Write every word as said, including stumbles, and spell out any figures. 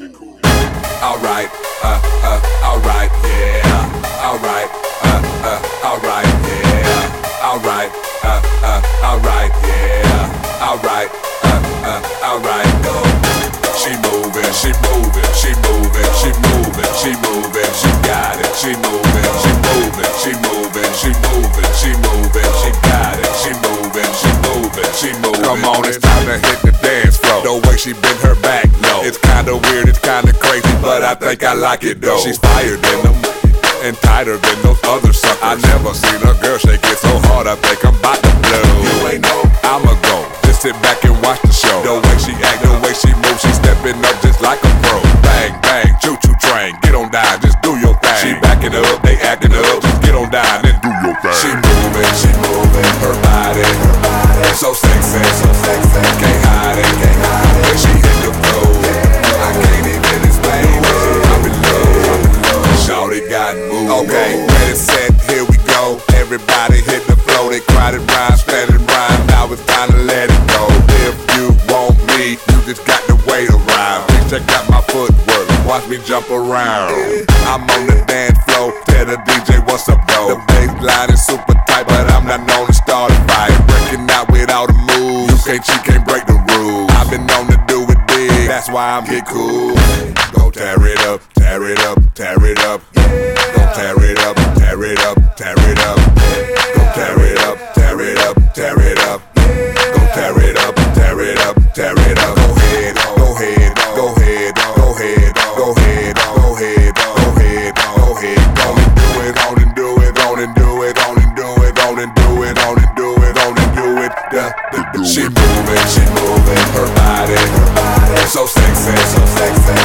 Alright, uh, uh, alright, yeah. Alright, uh, uh, alright, yeah. Alright, uh, uh, alright, yeah. Alright, uh, uh, alright, go. She moving, she moving, she moving, she moving, she moving, she got it. She moving, she moving, she moving, she moving, she moving, she got it. She moving, she moving, she moving. Come on, it's time to hit the dance floor. The way she bent her back, no. It's kinda weird, it's kinda crazy, but I think I like it though. She's fire than them and tighter than those other suckers. I never seen a girl shake it so hard, I think I'm about to blow. You ain't know, I'ma go. Just sit back and watch the show. The way she act, the way she moves, she stepping up just like a pro. Bang, bang, choo-choo train, get on down, just do your thing. She backing up, they acting up, just get on down and do your thing. She moving, she moving, her body, her body, so sexy, so sexy, can't hide it, can't hide it. When she hit the floor, I can't even explain it. I'm in love, I'm in love. Shawty got moved. Okay, ready, set, here we go. Everybody hit the floor, they cried and rhyme, sped and rhyme. Now it's time to let it go. If you want me, you just got to wait around. Please check out my footwork, watch me jump around. I'm on the dance floor, tell the D J what's up though. The bass line is super tight, but I'm not known to start a fight. Breaking out without a move, you can't cheat, can't break the rules. I've been known to do it big, that's why I'm get cool. Go tear it up, tear it up, tear it up. Go tear it up, tear it up, tear it up. Go tear it up, tear it up, tear it up. Go tear it up, tear it up, tear it up. Go ahead, go ahead, go ahead, go ahead, go ahead, go ahead, go ahead, go ahead. Go and do it, go and do it, go and do it, go and do it, go and do it, go and do it, go and do it. Da, da, da. She moving, she moving, her body, her body, so sexy, so sexy.